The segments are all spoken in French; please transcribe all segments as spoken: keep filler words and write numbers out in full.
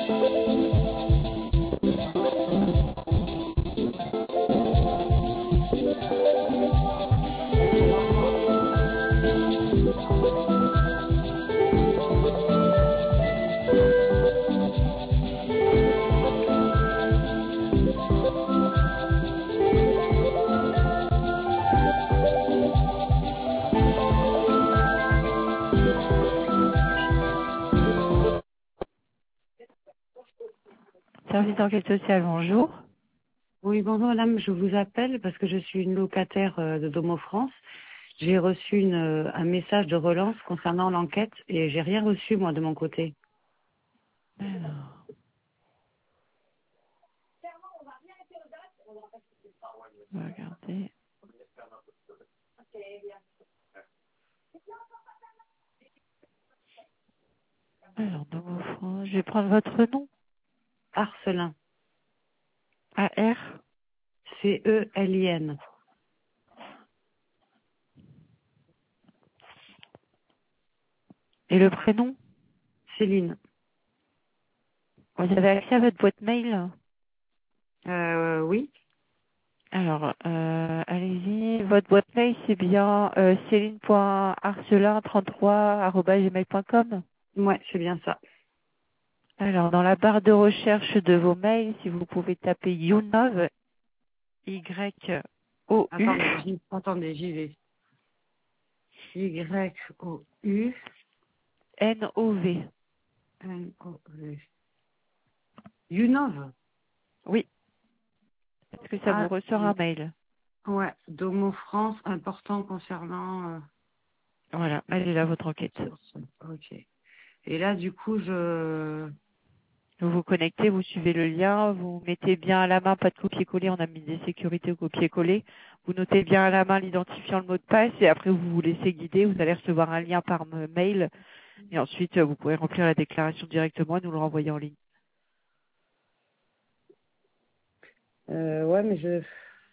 Service d'enquête sociale, bonjour. Oui, bonjour madame, je vous appelle parce que je suis une locataire euh, de Domo France. J'ai reçu une, euh, un message de relance concernant l'enquête et j'ai rien reçu moi de mon côté. Alors, on va regarder. Alors, dans vos francs, je vais prendre votre nom. Arcelin, A R. C E L I N. Et le prénom. Céline. Vous avez accès à votre boîte mail? Euh, oui, Alors, euh, allez-y. Votre boîte mail, c'est bien euh, céline point arcelin trente-trois arobase gmail point com. ouais, c'est bien ça. Alors, dans la barre de recherche de vos mails, si vous pouvez taper Younov, Y O U, Attendez, j'y, attendez, j'y vais. Y O U N O V. N O V. Unov. Oui. Est-ce que ça vous Ah, ressort un mail? ouais, Domo France, important concernant. Euh, Voilà, elle est là, votre enquête. ok. Et là, du coup, je. Vous vous connectez, vous suivez le lien, vous mettez bien à la main, pas de copier-coller, on a mis des sécurités au copier-coller. Vous notez bien à la main l'identifiant, le mot de passe, et après vous vous laissez guider, vous allez recevoir un lien par me- mail, et ensuite euh, vous pourrez remplir la déclaration directement et nous le renvoyer en ligne. Euh, ouais, mais je.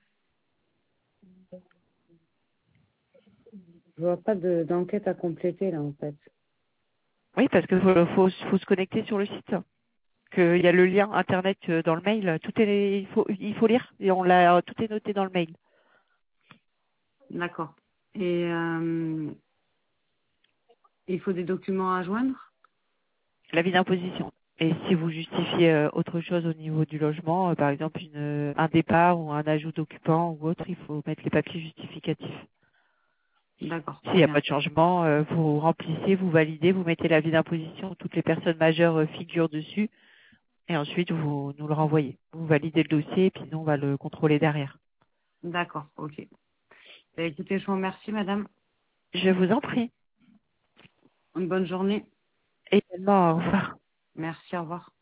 Je vois pas de- d'enquête à compléter là en fait. Oui, parce que faut, faut, faut se connecter sur le site. Que il y a le lien internet euh, dans le mail, tout est, il faut, il faut lire, et on l'a, tout est noté dans le mail. D'accord. Et euh, il faut des documents à joindre? L'avis d'imposition. Et si vous justifiez euh, autre chose au niveau du logement, euh, par exemple une, euh, un départ ou un ajout d'occupant ou autre, il faut mettre les papiers justificatifs. D'accord, S'il très n'y a bien. pas de changement, euh, vous remplissez, vous validez, vous mettez l'avis d'imposition, toutes les personnes majeures euh, figurent dessus, et ensuite vous nous le renvoyez. Vous validez le dossier, et puis nous on va le contrôler derrière. D'accord, ok. Bah, écoutez, je vous remercie madame. Je vous en prie. Une bonne journée. Également, au revoir. Merci, au revoir.